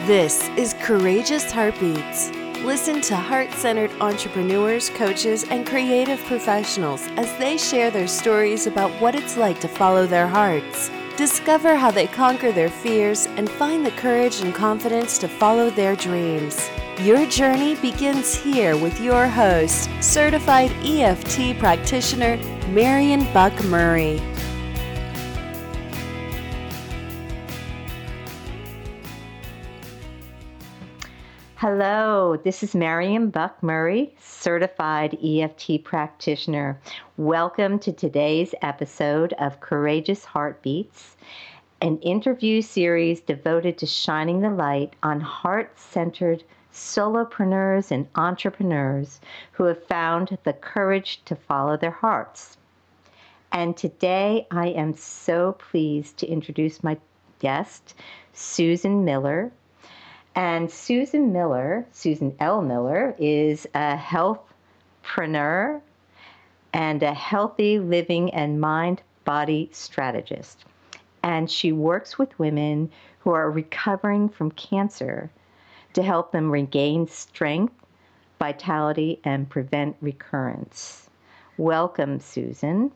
This is Courageous Heartbeats. Listen to heart-centered entrepreneurs, coaches, and creative professionals as they share their stories about what it's like to follow their hearts. Discover how they conquer their fears and find the courage and confidence to follow their dreams. Your journey begins here with your host, certified EFT practitioner, Marion Buck Murray. Hello, this is Marion Buck Murray, certified EFT practitioner. Welcome to today's episode of Courageous Heartbeats, an interview series devoted to shining the light on heart-centered solopreneurs and entrepreneurs who have found the courage to follow their hearts. And today I am so pleased to introduce my guest, Susan Miller. And Susan L. Miller, is a healthpreneur and a healthy living and mind-body strategist. And she works with women who are recovering from cancer to help them regain strength, vitality, and prevent recurrence. Welcome, Susan.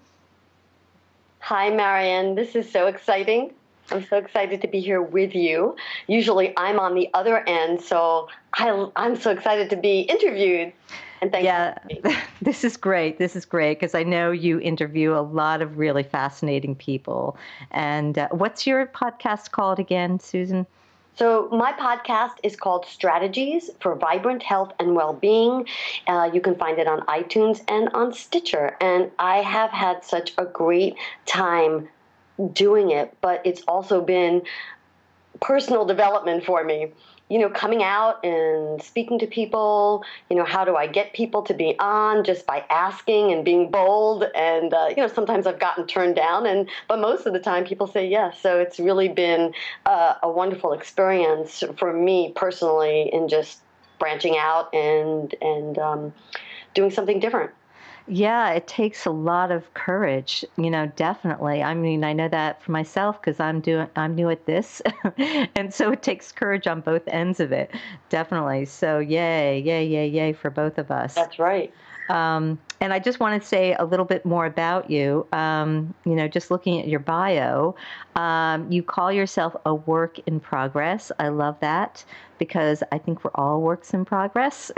Hi, Marion. This is so exciting. I'm so excited to be here with you. Usually I'm on the other end, so I'm so excited to be interviewed. And thank you. This is great. This is great because I know you interview a lot of really fascinating people. And what's your podcast called again, Susan? So my podcast is called Strategies for Vibrant Health and Well-Being. You can find it on iTunes and on Stitcher. And I have had such a great time doing it, but it's also been personal development for me. You know, coming out and speaking to people, how do I get people to be on just by asking and being bold? And, sometimes I've gotten turned down, but most of the time people say yes. So it's really been a wonderful experience for me personally in just branching out and doing something different. Yeah, it takes a lot of courage, definitely. I mean, I know that for myself because I'm new at this. And so it takes courage on both ends of it, definitely. So yay for both of us. That's right. And I just want to say a little bit more about you. Just looking at your bio, you call yourself a work in progress. I love that because I think we're all works in progress.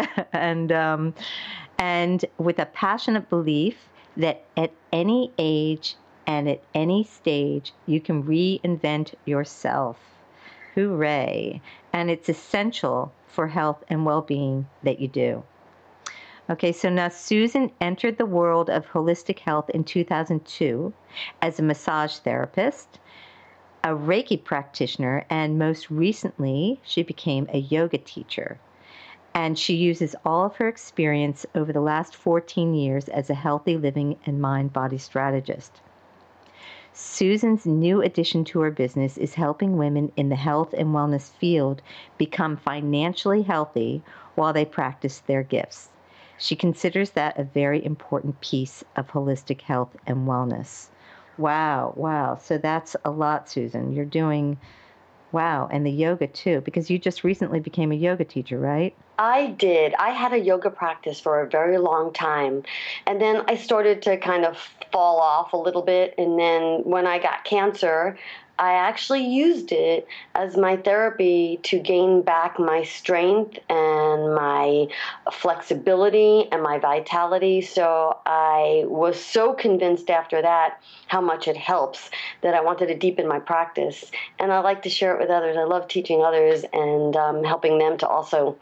And with a passionate belief that at any age and at any stage, you can reinvent yourself. Hooray. And it's essential for health and well-being that you do. Okay, so now Susan entered the world of holistic health in 2002 as a massage therapist, a Reiki practitioner, and most recently, she became a yoga teacher. And she uses all of her experience over the last 14 years as a healthy living and mind-body strategist. Susan's new addition to her business is helping women in the health and wellness field become financially healthy while they practice their gifts. She considers that a very important piece of holistic health and wellness. Wow. So that's a lot, Susan. You're doing, wow, and the yoga too, because you just recently became a yoga teacher, right? I did. I had a yoga practice for a very long time. And then I started to kind of fall off a little bit. And then when I got cancer, I actually used it as my therapy to gain back my strength and my flexibility and my vitality. So I was so convinced after that how much it helps that I wanted to deepen my practice. And I like to share it with others. I love teaching others and helping them to also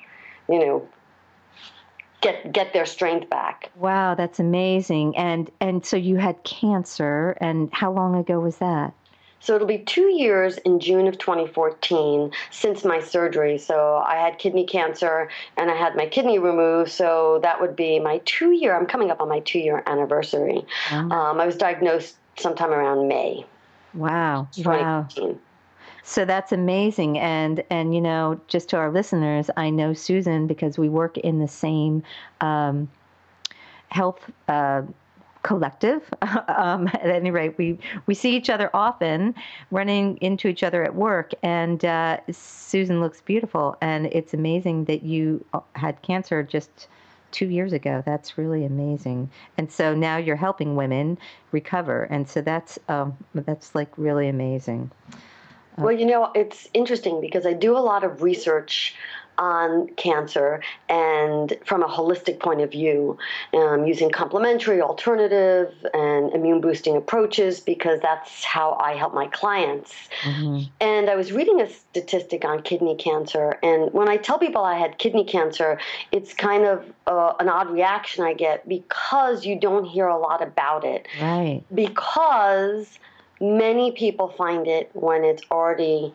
get their strength back. Wow, that's amazing. And so you had cancer, and how long ago was that? So it'll be 2 years in June of 2014 since my surgery. So I had kidney cancer and I had my kidney removed. So that would be my 2 year. I'm coming up on my 2-year anniversary. Wow. I was diagnosed sometime around May. Wow. 2015. So that's amazing. And just to our listeners, I know Susan because we work in the same health collective. At any rate, we see each other often, running into each other at work. And Susan looks beautiful, and it's amazing that you had cancer just 2 years ago. That's really amazing. And so now you're helping women recover, and so that's like really amazing. Well, it's interesting because I do a lot of research on cancer and from a holistic point of view, using complementary, alternative, and immune boosting approaches because that's how I help my clients. Mm-hmm. And I was reading a statistic on kidney cancer, and when I tell people I had kidney cancer, it's kind of an odd reaction I get because you don't hear a lot about it. Right. Because many people find it when it's already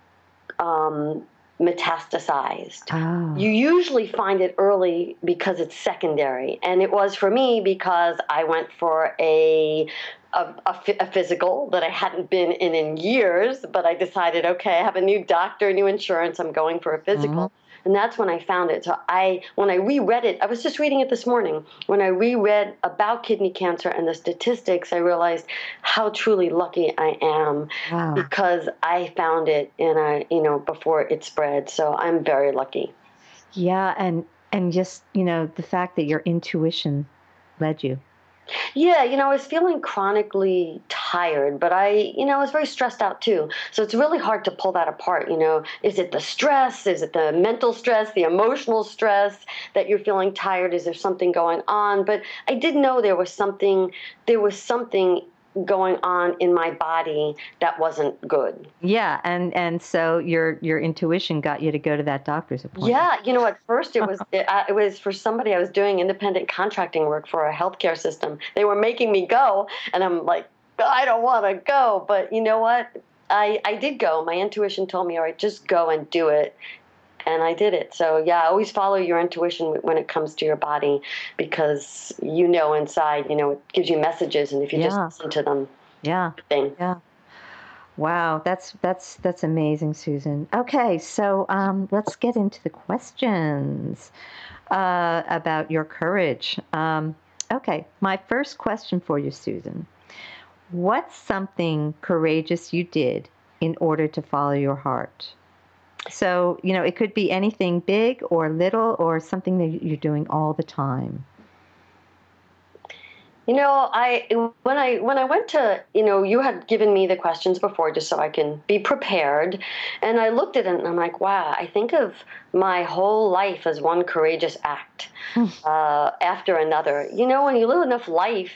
metastasized. Oh. You usually find it early because it's secondary. And it was for me because I went for a physical that I hadn't been in years, but I decided, okay, I have a new doctor, new insurance, I'm going for a physical. Mm-hmm. And that's when I found it. So when I reread it, I was just reading it this morning. When I reread about kidney cancer and the statistics, I realized how truly lucky I am. Wow. Because I found it before it spread. So I'm very lucky. Yeah, and just, the fact that your intuition led you. Yeah, I was feeling chronically tired, but I was very stressed out too. So it's really hard to pull that apart. Is it the stress? Is it the mental stress, the emotional stress that you're feeling tired? Is there something going on? But I did know there was something going on in my body that wasn't good. Yeah, and so your intuition got you to go to that doctor's appointment. Yeah, at first it was for somebody I was doing independent contracting work for a healthcare system. They were making me go, and I'm like, I don't want to go. But you know what? I did go. My intuition told me, all right, just go and do it. And I did it. So, yeah, always follow your intuition when it comes to your body because inside, it gives you messages. And if you just listen to them. Yeah. Yeah. Wow. That's amazing, Susan. Okay. So let's get into the questions about your courage. Okay. My first question for you, Susan. What's something courageous you did in order to follow your heart? So, it could be anything big or little or something that you're doing all the time. When I went to, you had given me the questions before just so I can be prepared. And I looked at it and I'm like, wow, I think of my whole life as one courageous act after another. When you live enough life,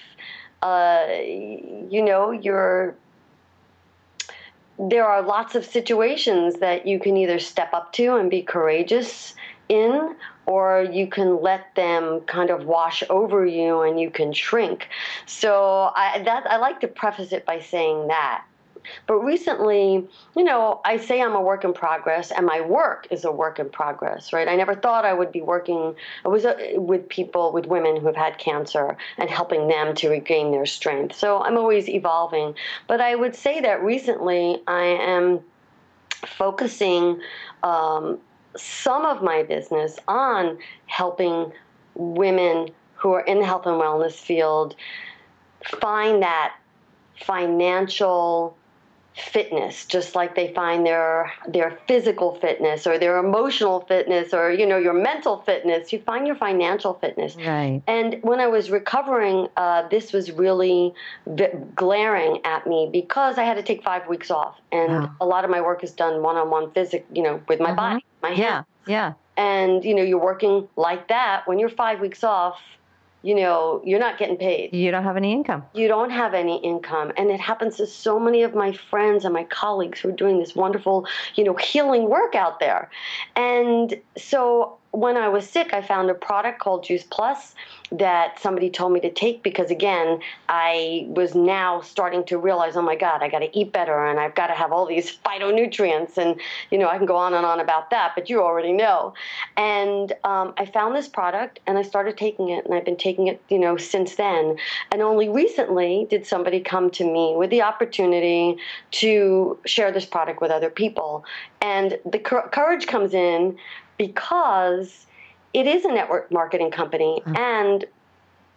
there are lots of situations that you can either step up to and be courageous in, or you can let them kind of wash over you and you can shrink. So I like to preface it by saying that. But recently, I say I'm a work in progress, and my work is a work in progress, right? I never thought I would be working with women who have had cancer and helping them to regain their strength. So I'm always evolving. But I would say that recently I am focusing some of my business on helping women who are in the health and wellness field find that financial fitness, just like they find their physical fitness or their emotional fitness or your mental fitness. You find your financial fitness. Right. And when I was recovering, this was really glaring at me because I had to take 5 weeks off, and a lot of my work is done one-on-one with my body, my hands. Yeah. And you're working like that when you're 5 weeks off. You're not getting paid. You don't have any income. You don't have any income. And it happens to so many of my friends and my colleagues who are doing this wonderful, healing work out there. And so when I was sick, I found a product called Juice Plus that somebody told me to take because, again, I was now starting to realize, oh, my God, I got to eat better and I've got to have all these phytonutrients. And, I can go on and on about that, but you already know. And I found this product and I started taking it, and I've been taking it, since then. And only recently did somebody come to me with the opportunity to share this product with other people. And the courage comes in because it is a network marketing company, and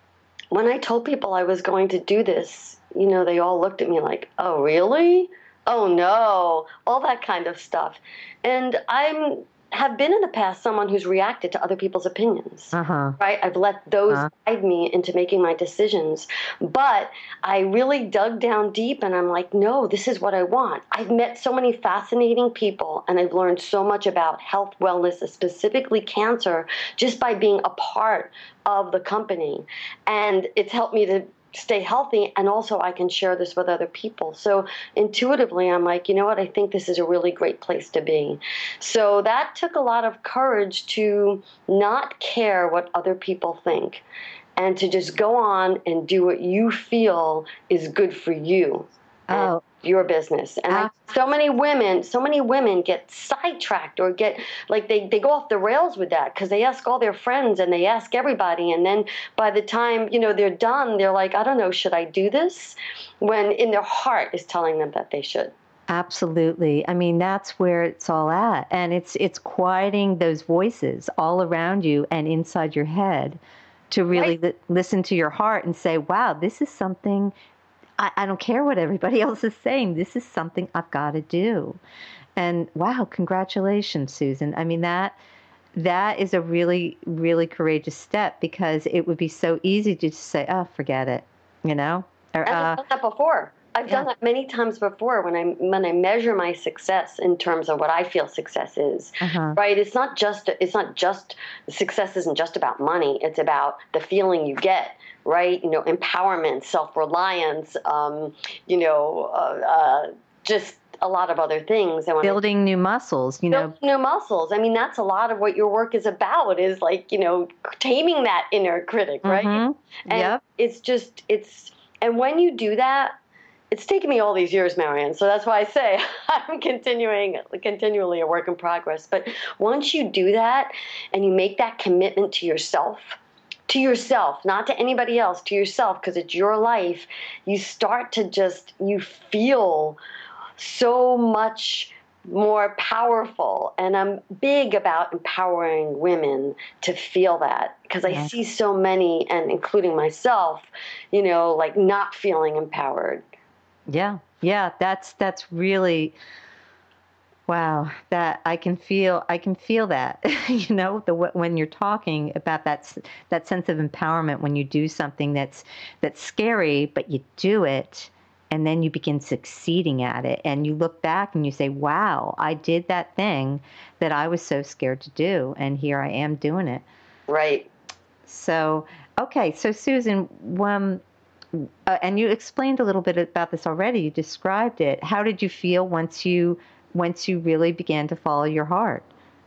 when I told people I was going to do this, they all looked at me like, oh, really? Oh, no, all that kind of stuff. And have been in the past someone who's reacted to other people's opinions, right? I've let those guide me into making my decisions. But I really dug down deep and I'm like, no, this is what I want. I've met so many fascinating people and I've learned so much about health, wellness, specifically cancer, just by being a part of the company. And it's helped me to stay healthy, and also I can share this with other people. So intuitively, I'm like, you know what? I think this is a really great place to be. So that took a lot of courage to not care what other people think and to just go on and do what you feel is good for you. Oh, Your business. And so many women get sidetracked or get like they go off the rails with that because they ask all their friends and they ask everybody, and then by the time they're done, they're like, I don't know, should I do this, when in their heart is telling them that they should. absolutely. I mean, that's where it's all at, and it's quieting those voices all around you and inside your head to really listen to your heart and say, wow, this is something. I don't care what everybody else is saying. This is something I've got to do. And wow, congratulations, Susan. I mean, that is a really, really courageous step, because it would be so easy to just say, oh, forget it, Or, and I've done that before. I've done that many times before when I measure my success in terms of what I feel success is, right? It's not just success isn't just about money. It's about the feeling you get, right? Empowerment, self-reliance, just a lot of other things. And building new muscles, Building new muscles. I mean, that's a lot of what your work is about, is like, taming that inner critic, right? And and when you do that, it's taken me all these years, Marianne. So that's why I say I'm continually a work in progress. But once you do that and you make that commitment to yourself, not to anybody else, to yourself, because it's your life, you start to you feel so much more powerful. And I'm big about empowering women to feel that, because I see so many, and including myself, like not feeling empowered. Yeah. That's really, wow. That I can feel that, when you're talking about that sense of empowerment, when you do something that's scary, but you do it, and then you begin succeeding at it, and you look back and you say, wow, I did that thing that I was so scared to do, and here I am doing it. Right. So, okay. So Susan, and you explained a little bit about this already. You described it. How did you feel once you really began to follow your heart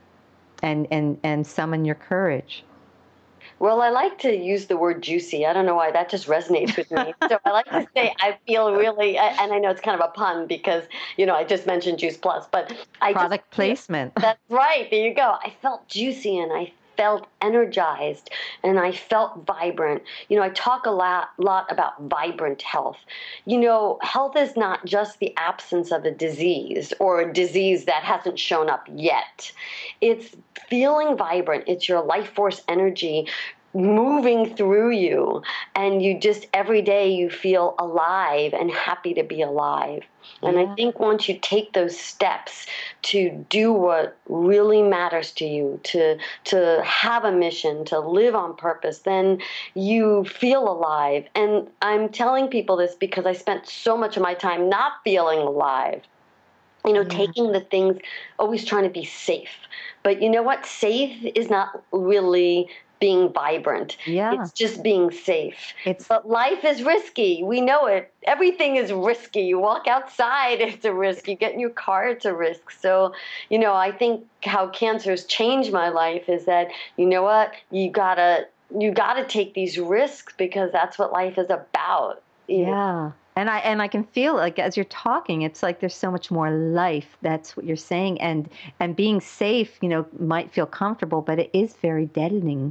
and summon your courage? Well, I like to use the word juicy. I don't know why, that just resonates with me. So I like to say I feel really, and I know it's kind of a pun because, I just mentioned Juice Plus, but product placement. That's right. There you go. I felt juicy and I felt energized and I felt vibrant. I talk a lot about vibrant health. Health is not just the absence of a disease or a disease that hasn't shown up yet. It's feeling vibrant. It's your life force energy moving through you, and you just every day you feel alive and happy to be alive. And I think once you take those steps to do what really matters to you, to have a mission, to live on purpose, then you feel alive. And I'm telling people this because I spent so much of my time not feeling alive. Taking the things, always trying to be safe. But you know what? Safe is not really being vibrant. Yeah. It's just being safe. But life is risky. We know it. Everything is risky. You walk outside, it's a risk. You get in your car, it's a risk. So, I think how cancer has changed my life is that, you know what? You gotta take these risks because that's what life is about. Yeah. And I can feel, like, as you're talking, it's like there's so much more life. That's what you're saying. And being safe, might feel comfortable, but it is very deadening.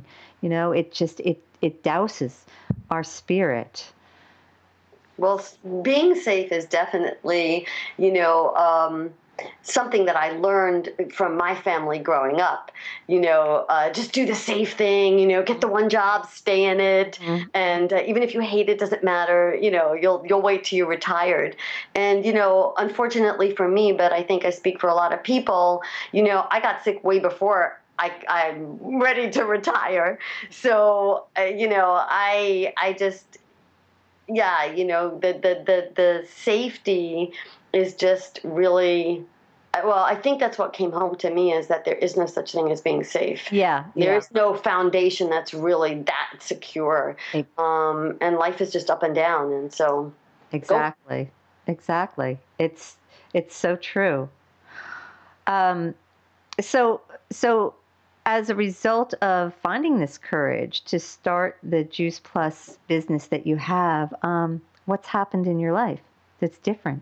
It douses our spirit. Well, being safe is definitely, something that I learned from my family growing up. Just do the safe thing. Get the one job, stay in it, and even if you hate it, doesn't matter. You'll wait till you're retired. And unfortunately for me, but I think I speak for a lot of people. I got sick way before I'm ready to retire. So I just, yeah, the safety is just really, well, I think that's what came home to me, is that there is no such thing as being safe. Yeah. There is no foundation that's really that secure. And life is just up and down. And so. Exactly. Exactly. It's so true. So as a result of finding this courage to start the Juice Plus business that you have, what's happened in your life that's different?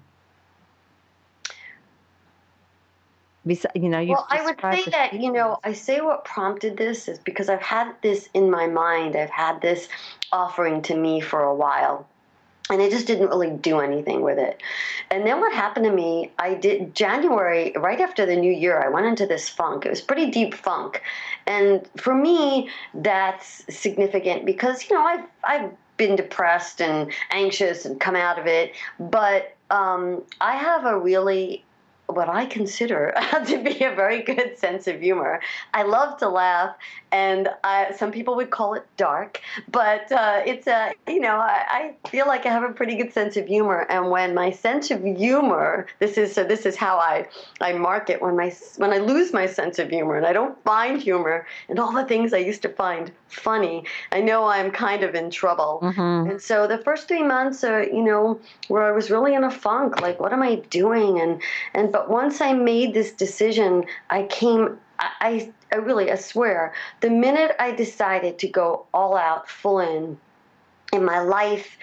Well, I would say that, I say what prompted this is because I've had this in my mind. I've had this offering to me for a while, and I just didn't really do anything with it. And then what happened to me, I did January, right after the new year, I went into this funk. It was pretty deep funk. And for me, that's significant because, I've been depressed and anxious and come out of it. But I have a really, what I consider to be a very good sense of humor. I love to laugh, and some people would call it dark, but it's I feel like I have a pretty good sense of humor. And when my sense of humor, this is how I mark it. When I lose my sense of humor and I don't find humor and all the things I used to find funny, I know I'm kind of in trouble. Mm-hmm. And so the first 3 months are, where I was really in a funk, like, what am I doing? But once I made this decision, I really, I swear, the minute I decided to go all out, full in my life,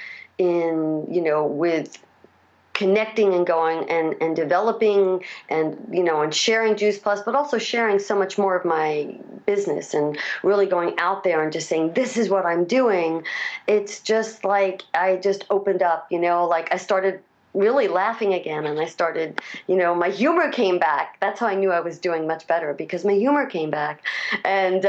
with connecting and going and developing and sharing Juice Plus, but also sharing so much more of my business and really going out there and just saying, this is what I'm doing. It's just like, I just opened up, like I started really laughing again, and I started, my humor came back. That's how I knew I was doing much better, because my humor came back. And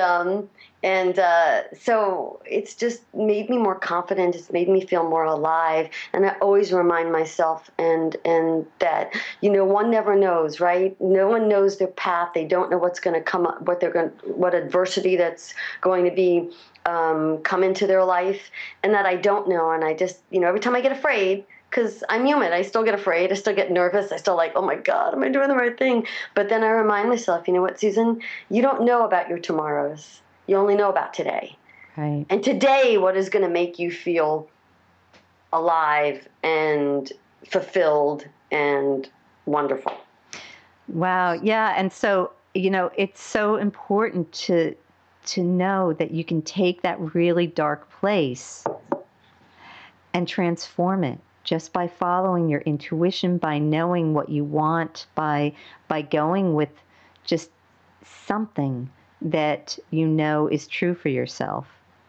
so it's just made me more confident. It's made me feel more alive. And I always remind myself and that, one never knows, right? No one knows their path. They don't know what's going to come up, what adversity that's going to be, come into their life, and that I don't know. And I just, every time I get afraid, because I'm human, I still get afraid, I still get nervous, I still like, oh my God, am I doing the right thing? But then I remind myself, you know what, Susan, you don't know about your tomorrows. You only know about today. Right. And today, what is going to make you feel alive and fulfilled and wonderful. Wow. Yeah. And so, it's so important to know that you can take that really dark place and transform it just by following your intuition, by knowing what you want, by going with just something that is true for yourself.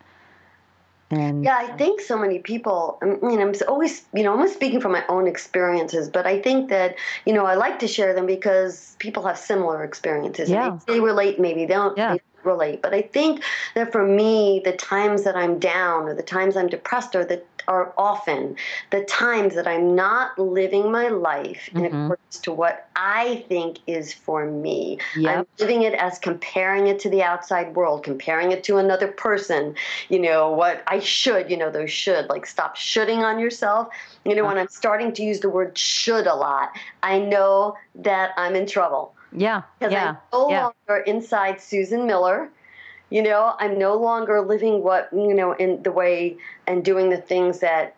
And yeah, I think so many people, I'm always, almost speaking from my own experiences, but I think that, I like to share them because people have similar experiences. Yeah. And they relate, maybe they don't. Yeah. They relate. But I think that for me, the times that I'm down or the times I'm depressed are often the times that I'm not living my life in accordance to what I think is for me. Yep. I'm living it as comparing it to the outside world, comparing it to another person, what I should, those should, like, stop shoulding on yourself. When I'm starting to use the word should a lot, I know that I'm in trouble. Yeah. Because I'm no longer inside Susan Miller. I'm no longer living in the way and doing the things that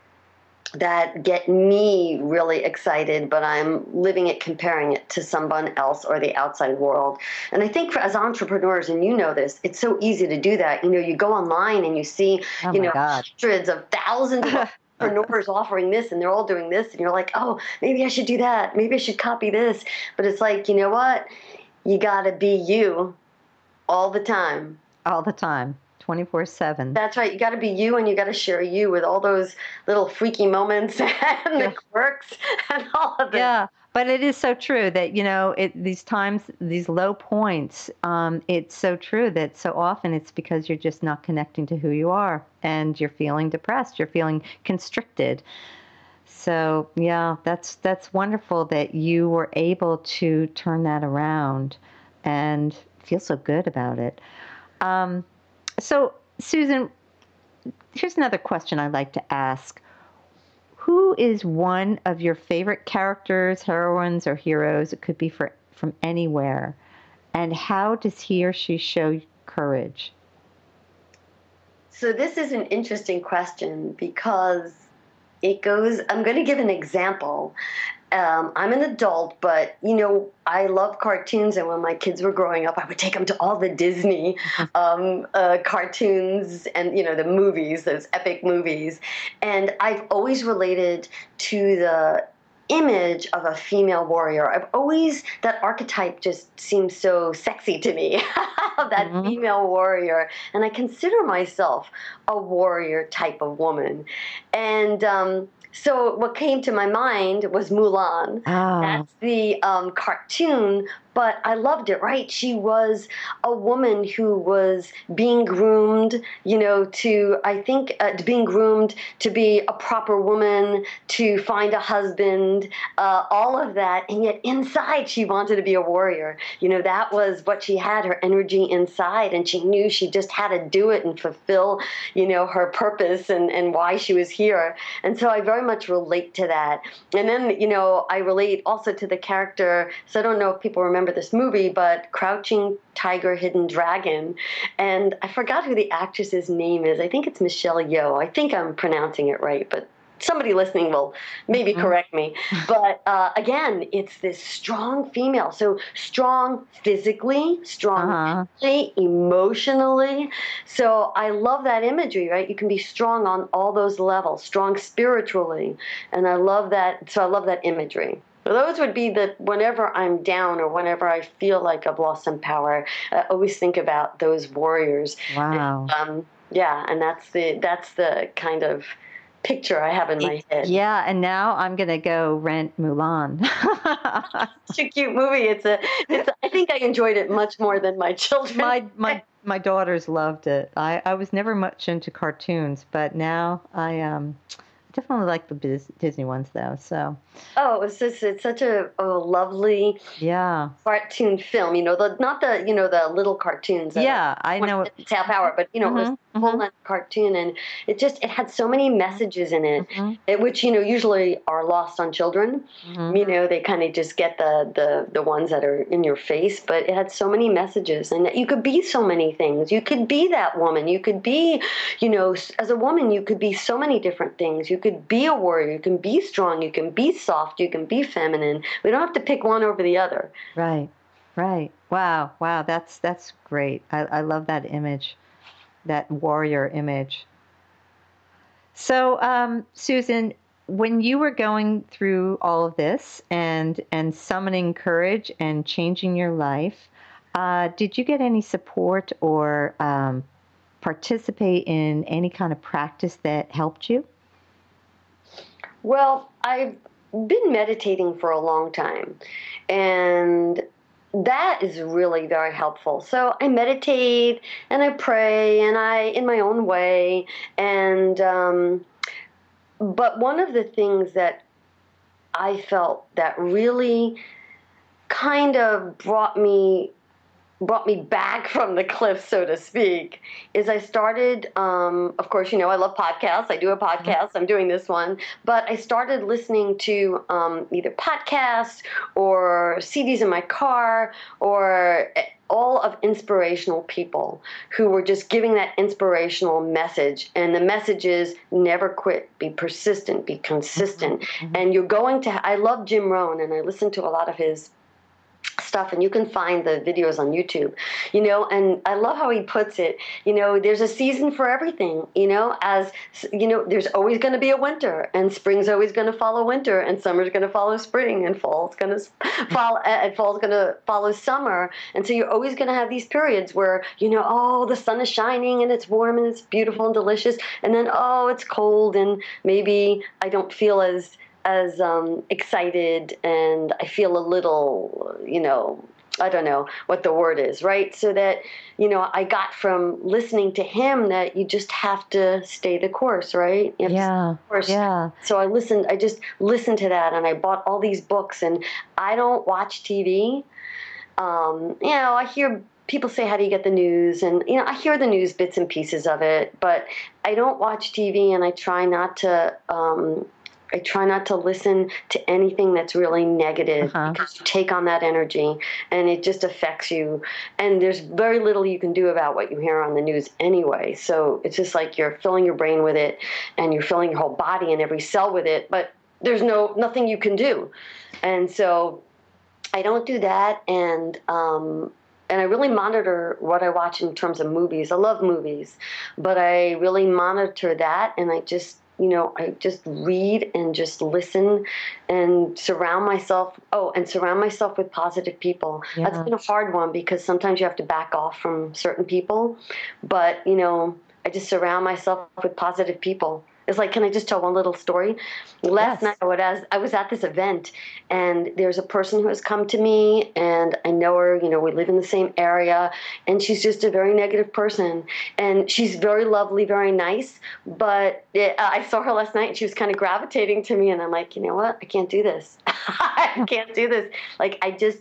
get me really excited, but I'm living it, comparing it to someone else or the outside world. And I think as entrepreneurs, and this, it's so easy to do that. You go online and you see, hundreds of thousands of entrepreneurs offering this, and they're all doing this, and you're like, oh, maybe I should do that. Maybe I should copy this. But it's like, you know what? You got to be you all the time. All the time. 24/7. That's right. You got to be you, and you got to share you with all those little freaky moments and Yeah. the quirks and all of it. Yeah, but it is so true that, these times, these low points, it's so true that so often it's because you're just not connecting to who you are and you're feeling depressed, you're feeling constricted. So, yeah, that's wonderful that you were able to turn that around and feel so good about it. So, Susan, here's another question I'd like to ask. Who is one of your favorite characters, heroines, or heroes? It could be from anywhere. And how does he or she show courage? So this is an interesting question because I'm going to give an example. I'm an adult, but I love cartoons, and when my kids were growing up, I would take them to all the Disney cartoons and the movies, those epic movies, and I've always related to the image of a female warrior. That archetype just seems so sexy to me, that female warrior, and I consider myself a warrior type of woman, and so what came to my mind was Mulan. Oh. That's the cartoon, but I loved it, right? She was a woman who was being groomed, being groomed to be a proper woman, to find a husband, all of that. And yet inside she wanted to be a warrior. That was what she had, her energy inside. And she knew she just had to do it and fulfill, her purpose and why she was here. And so I very much relate to that. And then, I relate also to the character. So I don't know if people remember this movie, but Crouching Tiger, Hidden Dragon. And I forgot who the actress's name is. I think it's Michelle Yeoh. I think I'm pronouncing it right, but somebody listening will maybe correct me. But again, it's this strong female. So strong physically, strong mentally, emotionally. So I love that imagery, right? You can be strong on all those levels, strong spiritually. And I love that. So I love that imagery. So those would be whenever I'm down or whenever I feel like I've lost some power, I always think about those warriors. Wow. And that's the kind of picture I have in my head. Yeah, and now I'm gonna go rent Mulan. It's a cute movie. I think I enjoyed it much more than my children. My daughters loved it. I was never much into cartoons, but now I definitely like the Disney ones though. So. Oh, it's such a lovely cartoon film. Not the little cartoons. I know. Half hour, but it was a full length cartoon, and it had so many messages in it, which usually are lost on children. They kind of just get the ones that are in your face, but it had so many messages, and you could be so many things. You could be that woman. You could be, as a woman, you could be so many different things. You could be a warrior. You can be strong. You can be soft. You can be feminine. We don't have to pick one over the other. Right. Wow. That's great. I love that image, that warrior image. So, Susan, when you were going through all of this and summoning courage and changing your life, did you get any support or participate in any kind of practice that helped you? Well, I've been meditating for a long time, and that is really very helpful. So I meditate and I pray and in my own way. And, but one of the things that I felt that really kind of brought me back from the cliff, so to speak, is I started, of course, I love podcasts. I do a podcast. I'm doing this one. But I started listening to either podcasts or CDs in my car or all of inspirational people who were just giving that inspirational message. And the message is never quit, be persistent, be consistent. And you're going to, I love Jim Rohn, and I listen to a lot of his stuff, and you can find the videos on YouTube, and I love how he puts it, there's a season for everything, as, there's always going to be a winter, and spring's always going to follow winter, and summer's going to follow spring, and fall's going to follow summer. And so you're always going to have these periods where, the sun is shining and it's warm and it's beautiful and delicious. And then, it's cold and maybe I don't feel as excited, and I feel a little, I don't know what the word is, right? So that, I got from listening to him that you just have to stay the course, right? You have to stay the course. Yeah. So I just listened to that, and I bought all these books, and I don't watch TV. I hear people say, how do you get the news? And, I hear the news, bits and pieces of it, but I don't watch TV, and I try not to listen to anything that's really negative, because you take on that energy and it just affects you. And there's very little you can do about what you hear on the news anyway. So it's just like you're filling your brain with it, and you're filling your whole body and every cell with it, but there's nothing you can do. And so I don't do that. And I really monitor what I watch in terms of movies. I love movies, but I really monitor that, and I just read and just listen and surround myself with positive people. Yeah. That's been a hard one, because sometimes you have to back off from certain people, but, I just surround myself with positive people. It's like, can I just tell one little story? Last night I was at this event, and there's a person who has come to me, and I know her, we live in the same area, and she's just a very negative person, and she's very lovely, very nice, but I saw her last night, and she was kind of gravitating to me, and I'm like, you know what? I can't do this. I can't do this. Like, I just,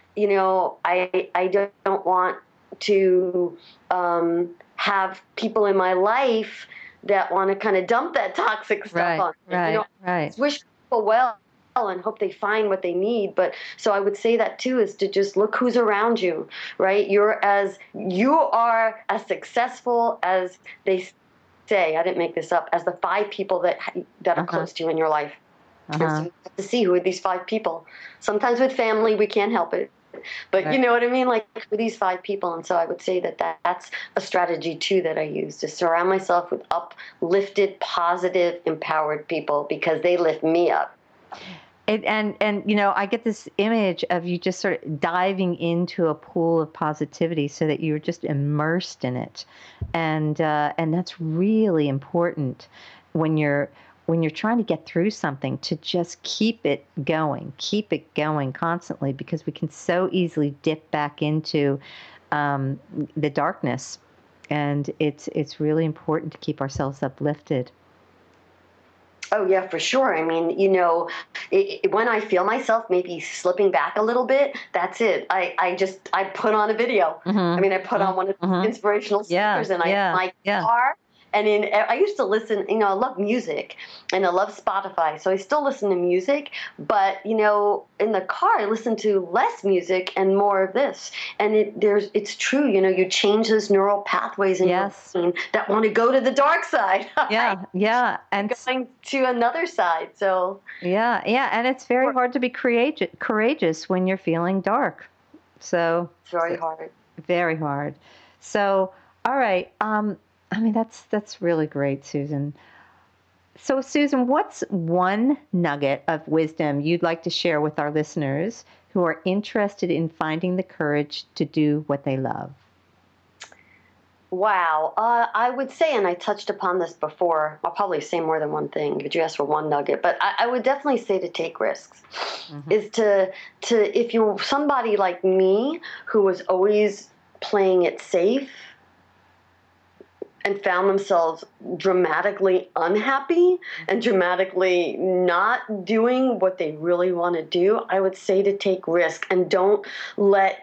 I don't want to have people in my life that want to kind of dump that toxic stuff on me. Right. Wish people well and hope they find what they need. But so I would say that too, is to just look who's around you, right? You are as successful as they say, I didn't make this up, as the 5 people that are close to you in your life. And so you have to see who are these 5 people. Sometimes with family, we can't help it. But you know what I mean? Like, with these 5 people. And so I would say that's a strategy too that I use, to surround myself with uplifted, positive, empowered people, because they lift me up. And I get this image of you just sort of diving into a pool of positivity, so that you're just immersed in it. And that's really important when you're trying to get through something, to just keep it going constantly, because we can so easily dip back into the darkness. And it's really important to keep ourselves uplifted. Oh, yeah, for sure. I mean, when I feel myself maybe slipping back a little bit, that's it. I put on a video. I mean, I put on one of the inspirational speakers, and my car. And I used to listen, I love music, and I love Spotify, so I still listen to music, but, in the car, I listen to less music and more of this. And it's true, you change those neural pathways in your brain that want to go to the dark side. Yeah. And going to another side, so. Yeah, and it's very hard to be courageous when you're feeling dark. So. It's very hard. Very hard. So, all right, that's really great, Susan. So, Susan, what's one nugget of wisdom you'd like to share with our listeners who are interested in finding the courage to do what they love? Wow. I would say, and I touched upon this before, I'll probably say more than one thing, but you asked for one nugget, but I would definitely say to take risks. Is to if you're somebody like me who was always playing it safe and found themselves dramatically unhappy and dramatically not doing what they really want to do, I would say to take risk, and don't let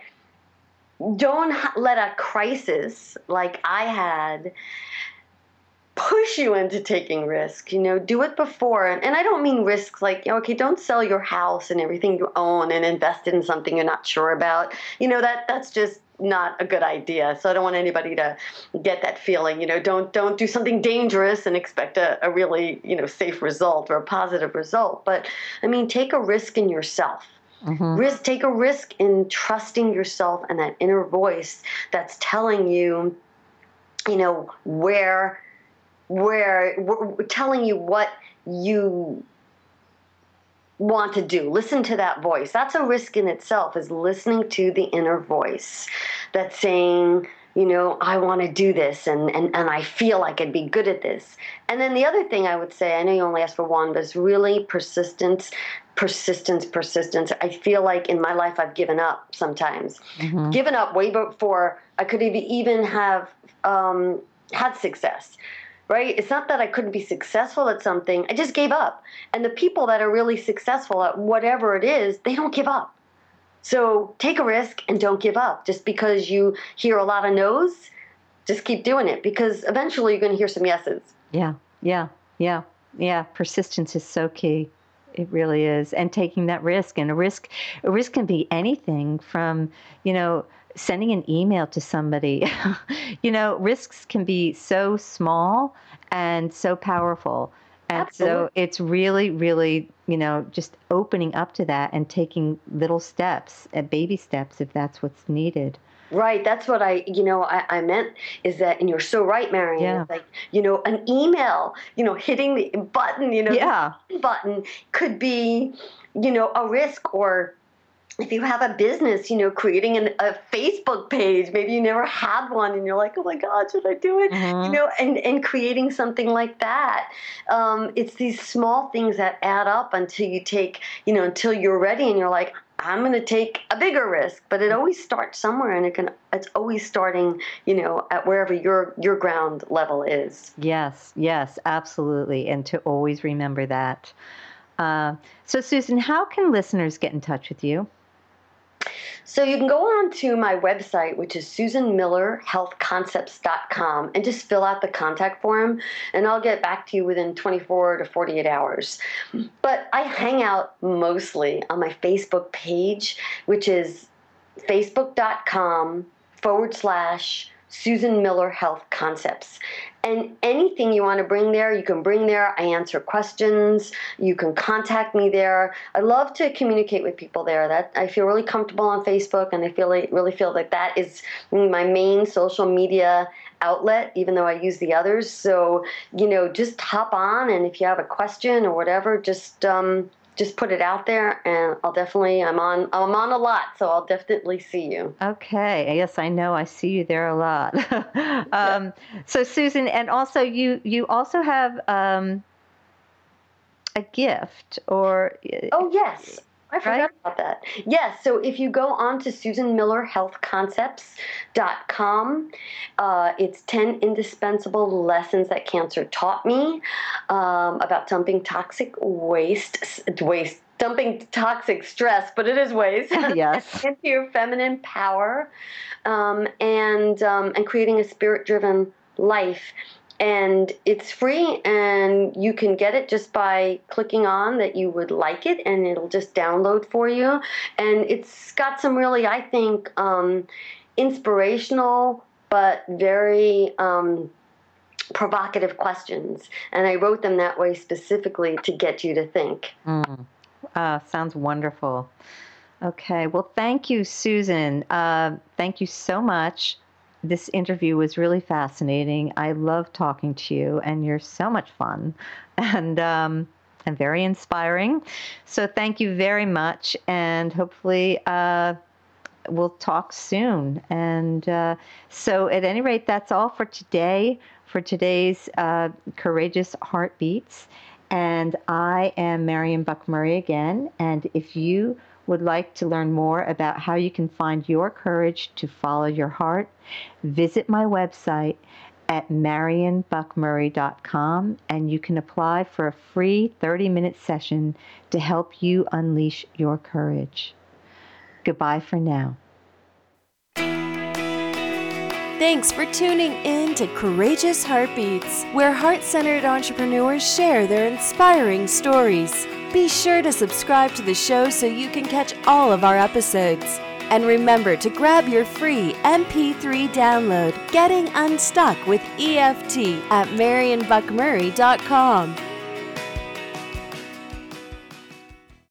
a crisis like I had push you into taking risk. Do it before. And I don't mean risks like, okay, don't sell your house and everything you own and invest in something you're not sure about. That's just not a good idea. So I don't want anybody to get that feeling. Don't do something dangerous and expect a really, safe result or a positive result. But I mean, take a risk in yourself. Take a risk in trusting yourself and that inner voice that's telling you, where telling you what you want to do. Listen to that voice. That's a risk in itself, is listening to the inner voice that's saying, I want to do this and I feel like I'd be good at this. And then the other thing I would say, I know you only asked for one, but it's really persistence. I feel like in my life I've given up sometimes. Given up way before I could even have had success. Right? It's not that I couldn't be successful at something. I just gave up. And the people that are really successful at whatever it is, they don't give up. So take a risk and don't give up. Just because you hear a lot of no's, just keep doing it, because eventually you're going to hear some yeses. Yeah. Persistence is so key. It really is. And taking that risk. And a risk can be anything from, sending an email to somebody. Risks can be so small and so powerful. And Absolutely. So it's really, really, just opening up to that and taking little steps, baby steps, if that's what's needed. Right. That's what I meant is that, and you're so right, Marion. Yeah. It's like, an email, hitting the button, Yeah. the button could be, a risk. Or if you have a business, creating a Facebook page, maybe you never had one and you're like, oh my God, should I do it? And creating something like that. It's these small things that add up until you take, until you're ready and you're like, I'm going to take a bigger risk. But it always starts somewhere, and it's always starting, at wherever your ground level is. Yes, absolutely. And to always remember that. So Susan, how can listeners get in touch with you? So you can go on to my website, which is SusanMillerHealthConcepts.com, and just fill out the contact form, and I'll get back to you within 24 to 48 hours. But I hang out mostly on my Facebook page, which is Facebook.com/Susan Miller Health Concepts. And anything you want to bring there, you can bring there. I answer questions. You can contact me there. I love to communicate with people there. That I feel really comfortable on Facebook, and I really feel like that is my main social media outlet, even though I use the others. So, just hop on, and if you have a question or whatever, just put it out there, and I'm on a lot, so I'll definitely see you. Okay. Yes, I know. I see you there a lot. So Susan, and also you also have a gift, or oh yes, I forgot about that. Yes, so if you go on to SusanMillerHealthConcepts.com, it's 10 indispensable lessons that cancer taught me about dumping toxic dumping toxic stress, but it is waste. Yes. Into your feminine power, and creating a spirit-driven life. And it's free, and you can get it just by clicking on that you would like it, and it'll just download for you. And it's got some really, I think, inspirational but very provocative questions. And I wrote them that way specifically to get you to think. Sounds wonderful. Okay. Well, thank you, Susan. Thank you so much. This interview was really fascinating. I love talking to you, and you're so much fun and very inspiring. So thank you very much, and hopefully we'll talk soon. And so at any rate, that's all for today, for today's Courageous Heartbeats. And I am Marion Buck-Murray again. And if you would like to learn more about how you can find your courage to follow your heart, visit my website at marionbuckmurray.com, and you can apply for a free 30-minute session to help you unleash your courage. Goodbye for now. Thanks for tuning in to Courageous Heartbeats, where heart-centered entrepreneurs share their inspiring stories. Be sure to subscribe to the show so you can catch all of our episodes. And remember to grab your free MP3 download, Getting Unstuck with EFT, at marionbuckmurray.com.